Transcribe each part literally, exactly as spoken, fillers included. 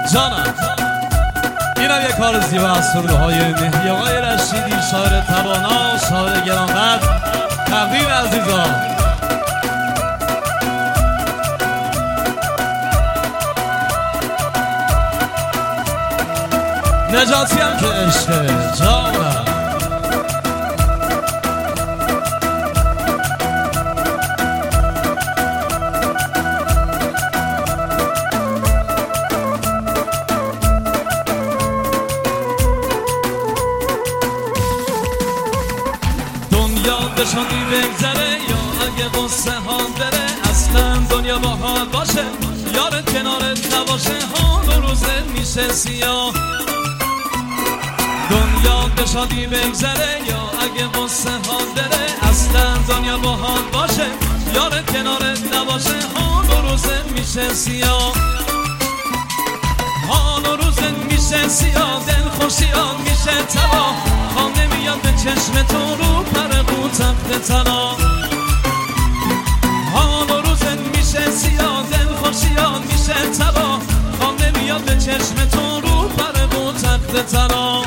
جانم اینم یک کار زیبا از سروده های مهدی آقای رشیدی، شاعر توانا، شاعر گرانقدر. تقدیم عزیزان. نجاتی هم که عشقه جانم. بشانی بگذره یا اگه قصه ها بره، اصلا دنیا با حال باشه یارت کنارت نباشه، حال و روزت میشه سیاه. دنیا بشانی بگذره یا اگه قصه ها بره، اصلا دنیا با حال باشه یارت کنارت نباشه، حال و روزت میشه سیاه. حال و روزت میشه سیاه، دل خوشیان میشه تباه، خواب نمیاد به چشم تو رو پر رو تخت طلا. حال و روزت میشه سیاه، دل خوشیان میشه تباه، خواب نمیاد به چشم تو رو پر رو تخت طلا.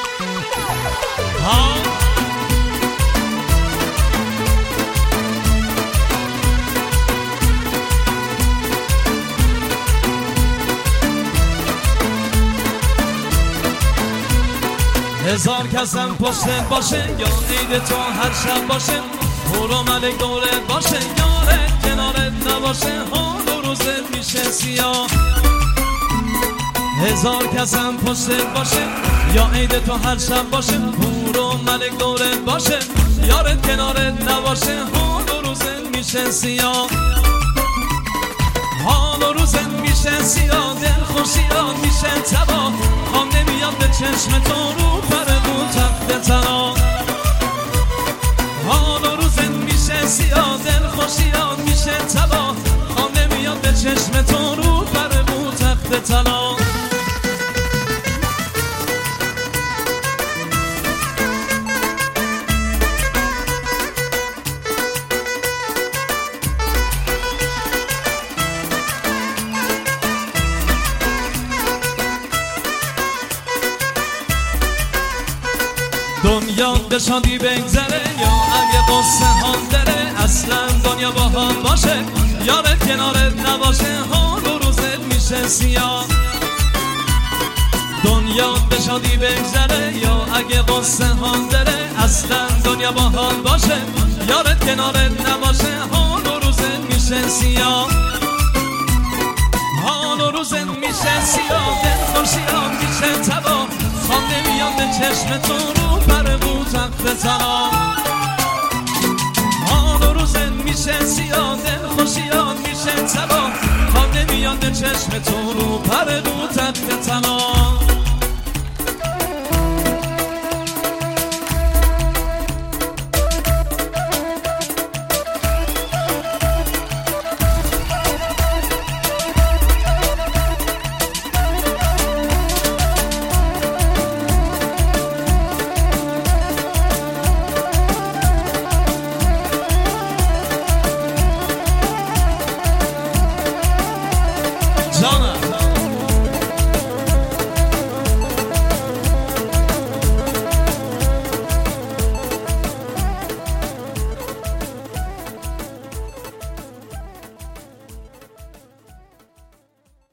هزار کسم پشتت باشه یا عید تو هر شب باشه، برو ملک دورت باشه یارت کنارت نباشه، حال و روزت میشه سیاه. هزار کسم پشتت باشه یا عید تو هر شب باشه، برو ملک دورت باشه یارت کنارت نباشه، حال و روزت میشه سیاه. حال و روزت میشه سیاه، دل خوشیان میشه تباه، خواب نمیاد به چشم تو رو پر رو تخت طلا. حال و روزت میشه سیاه، دل خوشیان میشه تباه، خواب نمیاد به چشم تو رو پر رو تخت طلا. دنیا به شادی بگذره یا اگه قصه ها بره، اصلا دنیا با حال باشه یارت کنارت نباشه، حال و روزت میشه سیاه. دنیا به شادی بگذره یا اگه قصه ها بره، اصلا دنیا با حال باشه یارت کنارت نباشه، حال و روزت میشه سیاه. حال و روزت میشه سیاه، دل خوشیان میشه تباه، خواب نمیاد به چشم تو رو پر رو تخت طلا. حال و روزت میشه سیاه، دل خوشیان میشه تباه، خواب نمیاد به چشم تو رو پر رو تخت طلا.